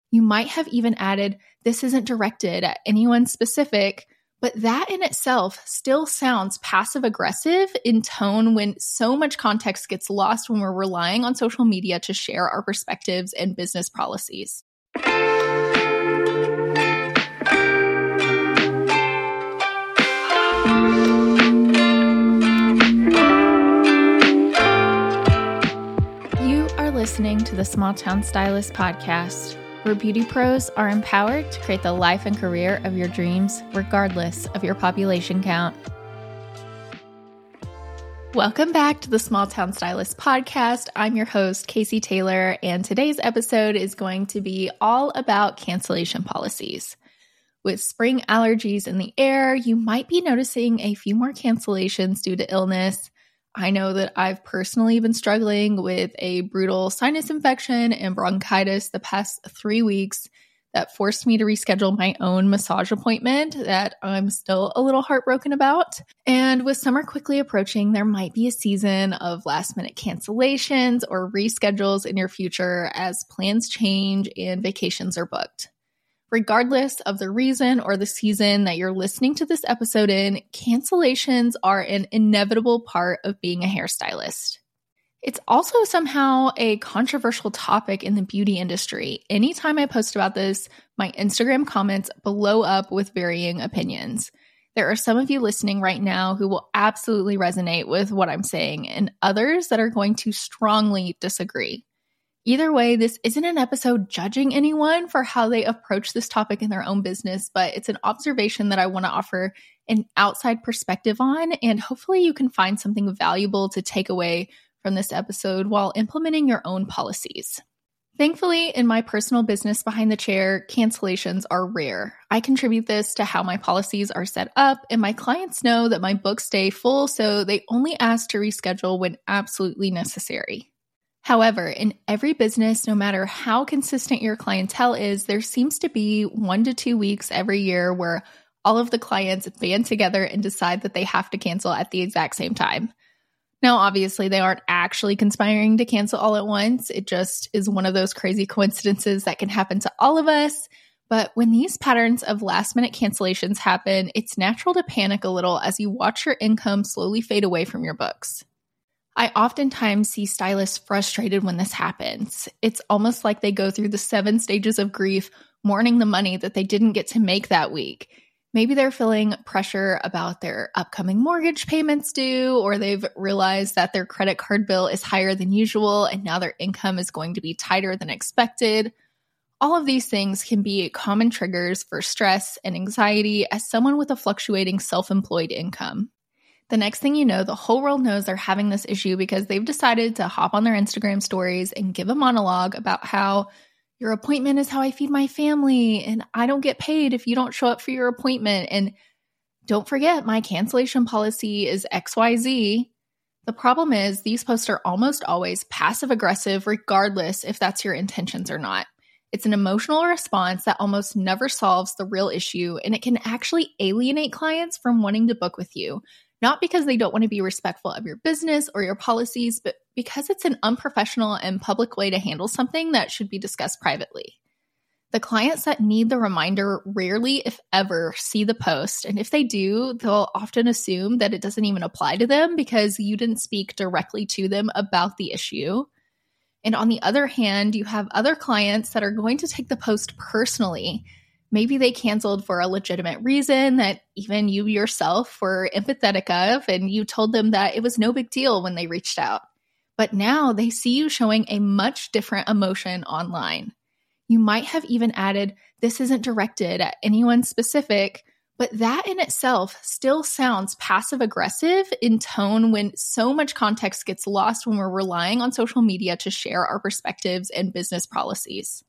You might have even added, "This isn't directed at anyone specific," but that in itself still sounds passive-aggressive in tone when so much context gets lost when we're relying on social media to share our perspectives and business policies. You are listening to the Small Town Stylist Podcast, where beauty pros are empowered to create the life and career of your dreams, regardless of your population count. Welcome back to the Small Town Stylist Podcast. I'm your host, Casey Taylor, and today's episode is going to be all about cancellation policies. With spring allergies in the air, you might be noticing a few more cancellations due to illness. I know that I've personally been struggling with a brutal sinus infection and bronchitis the past 3 weeks that forced me to reschedule my own massage appointment that I'm still a little heartbroken about. And with summer quickly approaching, there might be a season of last-minute cancellations or reschedules in your future as plans change and vacations are booked. Regardless of the reason or the season that you're listening to this episode in, cancellations are an inevitable part of being a hairstylist. It's also somehow a controversial topic in the beauty industry. Anytime I post about this, my Instagram comments blow up with varying opinions. There are some of you listening right now who will absolutely resonate with what I'm saying, and others that are going to strongly disagree. Either way, this isn't an episode judging anyone for how they approach this topic in their own business, but it's an observation that I want to offer an outside perspective on, and hopefully you can find something valuable to take away from this episode while implementing your own policies. Thankfully, in my personal business behind the chair, cancellations are rare. I contribute this to how my policies are set up, and my clients know that my books stay full, so they only ask to reschedule when absolutely necessary. However, in every business, no matter how consistent your clientele is, there seems to be 1 to 2 weeks every year where all of the clients band together and decide that they have to cancel at the exact same time. Now, obviously, they aren't actually conspiring to cancel all at once. It just is one of those crazy coincidences that can happen to all of us. But when these patterns of last-minute cancellations happen, it's natural to panic a little as you watch your income slowly fade away from your books. I oftentimes see stylists frustrated when this happens. It's almost like they go through the 7 stages of grief, mourning the money that they didn't get to make that week. Maybe they're feeling pressure about their upcoming mortgage payments due, or they've realized that their credit card bill is higher than usual and now their income is going to be tighter than expected. All of these things can be common triggers for stress and anxiety as someone with a fluctuating self-employed income. The next thing you know, the whole world knows they're having this issue because they've decided to hop on their Instagram stories and give a monologue about how your appointment is how I feed my family, and I don't get paid if you don't show up for your appointment, and don't forget my cancellation policy is XYZ. The problem is these posts are almost always passive-aggressive regardless if that's your intentions or not. It's an emotional response that almost never solves the real issue, and it can actually alienate clients from wanting to book with you. Not because they don't want to be respectful of your business or your policies, but because it's an unprofessional and public way to handle something that should be discussed privately. The clients that need the reminder rarely, if ever, see the post. And if they do, they'll often assume that it doesn't even apply to them because you didn't speak directly to them about the issue. And on the other hand, you have other clients that are going to take the post personally. Maybe they canceled for a legitimate reason that even you yourself were empathetic of, and you told them that it was no big deal when they reached out. But now they see you showing a much different emotion online. You might have even added, "This isn't directed at anyone specific," but that in itself still sounds passive-aggressive in tone when so much context gets lost when we're relying on social media to share our perspectives and business policies.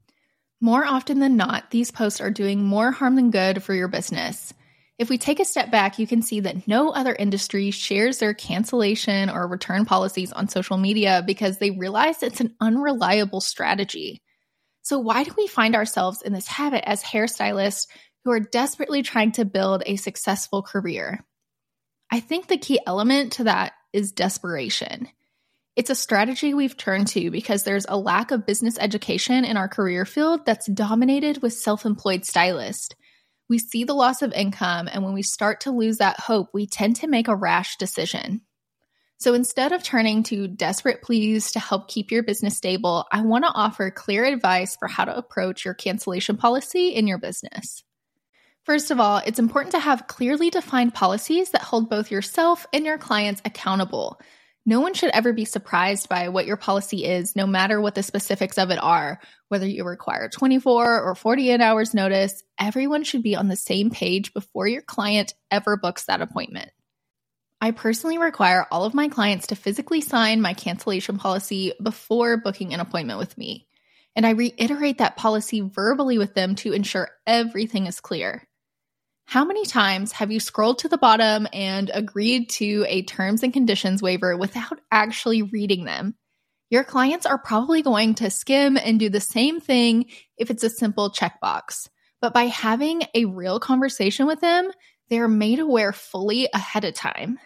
More often than not, these posts are doing more harm than good for your business. If we take a step back, you can see that no other industry shares their cancellation or return policies on social media because they realize it's an unreliable strategy. So why do we find ourselves in this habit as hairstylists who are desperately trying to build a successful career? I think the key element to that is desperation. It's a strategy we've turned to because there's a lack of business education in our career field that's dominated with self-employed stylists. We see the loss of income, and when we start to lose that hope, we tend to make a rash decision. So instead of turning to desperate pleas to help keep your business stable, I want to offer clear advice for how to approach your cancellation policy in your business. First of all, it's important to have clearly defined policies that hold both yourself and your clients accountable. No one should ever be surprised by what your policy is, no matter what the specifics of it are. Whether you require 24 or 48 hours notice, everyone should be on the same page before your client ever books that appointment. I personally require all of my clients to physically sign my cancellation policy before booking an appointment with me. And I reiterate that policy verbally with them to ensure everything is clear. How many times have you scrolled to the bottom and agreed to a terms and conditions waiver without actually reading them? Your clients are probably going to skim and do the same thing if it's a simple checkbox. But by having a real conversation with them, they're made aware fully ahead of time.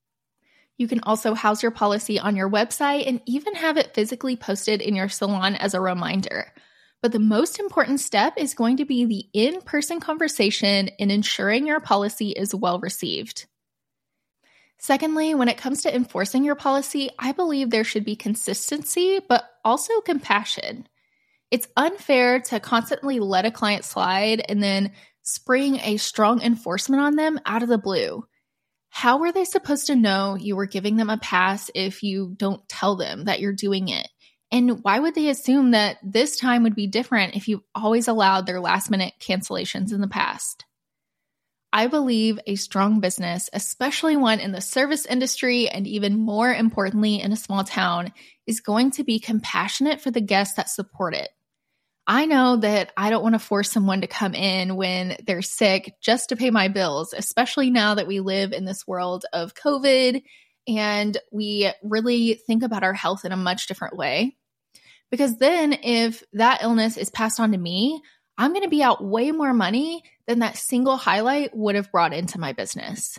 You can also house your policy on your website and even have it physically posted in your salon as a reminder. But the most important step is going to be the in-person conversation in ensuring your policy is well received. Secondly, when it comes to enforcing your policy, I believe there should be consistency, but also compassion. It's unfair to constantly let a client slide and then spring a strong enforcement on them out of the blue. How were they supposed to know you were giving them a pass if you don't tell them that you're doing it? And why would they assume that this time would be different if you've always allowed their last-minute cancellations in the past? I believe a strong business, especially one in the service industry and even more importantly in a small town, is going to be compassionate for the guests that support it. I know that I don't want to force someone to come in when they're sick just to pay my bills, especially now that we live in this world of COVID and we really think about our health in a much different way. Because then if that illness is passed on to me, I'm going to be out way more money than that single highlight would have brought into my business.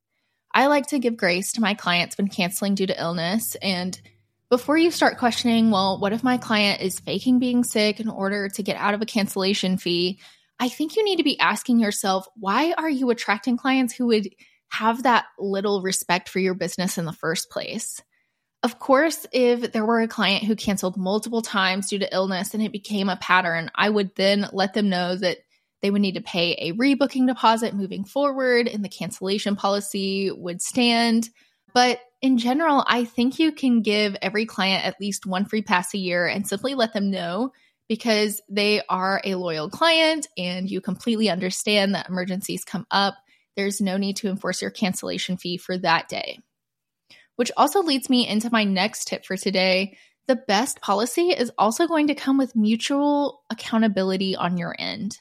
I like to give grace to my clients when canceling due to illness. And before you start questioning, well, what if my client is faking being sick in order to get out of a cancellation fee? I think you need to be asking yourself, why are you attracting clients who would have that little respect for your business in the first place? Of course, if there were a client who canceled multiple times due to illness and it became a pattern, I would then let them know that they would need to pay a rebooking deposit moving forward and the cancellation policy would stand. But in general, I think you can give every client at least one free pass a year and simply let them know because they are a loyal client and you completely understand that emergencies come up. There's no need to enforce your cancellation fee for that day. Which also leads me into my next tip for today. The best policy is also going to come with mutual accountability on your end.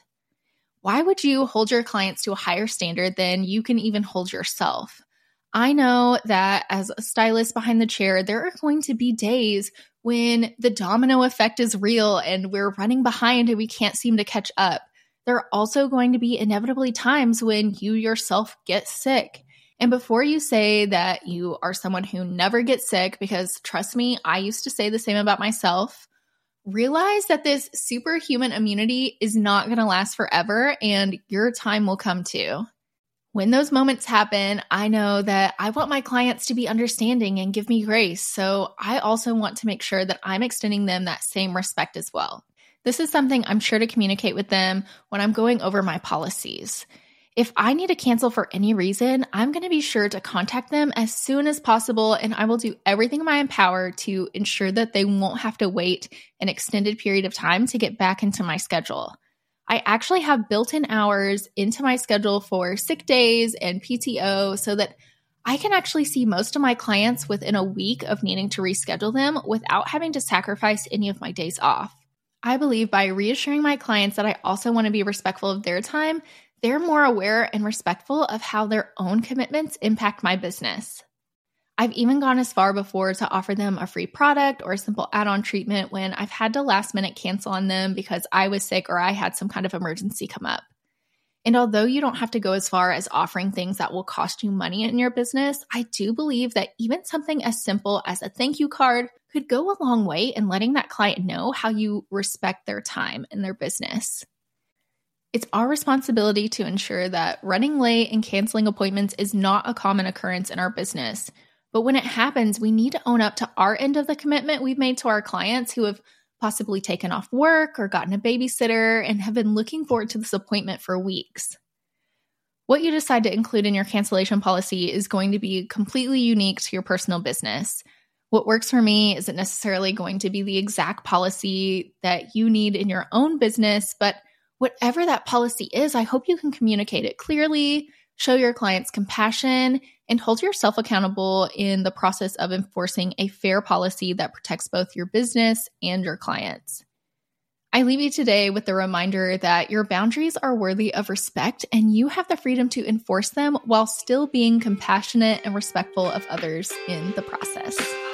Why would you hold your clients to a higher standard than you can even hold yourself? I know that as a stylist behind the chair, there are going to be days when the domino effect is real and we're running behind and we can't seem to catch up. There are also going to be inevitably times when you yourself get sick. And before you say that you are someone who never gets sick, because trust me, I used to say the same about myself, realize that this superhuman immunity is not going to last forever and your time will come too. When those moments happen, I know that I want my clients to be understanding and give me grace. So I also want to make sure that I'm extending them that same respect as well. This is something I'm sure to communicate with them when I'm going over my policies. If I need to cancel for any reason, I'm going to be sure to contact them as soon as possible, and I will do everything in my power to ensure that they won't have to wait an extended period of time to get back into my schedule. I actually have built-in hours into my schedule for sick days and PTO so that I can actually see most of my clients within a week of needing to reschedule them without having to sacrifice any of my days off. I believe by reassuring my clients that I also want to be respectful of their time, they're more aware and respectful of how their own commitments impact my business. I've even gone as far before to offer them a free product or a simple add-on treatment when I've had to last minute cancel on them because I was sick or I had some kind of emergency come up. And although you don't have to go as far as offering things that will cost you money in your business, I do believe that even something as simple as a thank you card could go a long way in letting that client know how you respect their time and their business. It's our responsibility to ensure that running late and canceling appointments is not a common occurrence in our business. But when it happens, we need to own up to our end of the commitment we've made to our clients who have possibly taken off work or gotten a babysitter and have been looking forward to this appointment for weeks. What you decide to include in your cancellation policy is going to be completely unique to your personal business. What works for me isn't necessarily going to be the exact policy that you need in your own business, but whatever that policy is, I hope you can communicate it clearly, show your clients compassion, and hold yourself accountable in the process of enforcing a fair policy that protects both your business and your clients. I leave you today with the reminder that your boundaries are worthy of respect and you have the freedom to enforce them while still being compassionate and respectful of others in the process.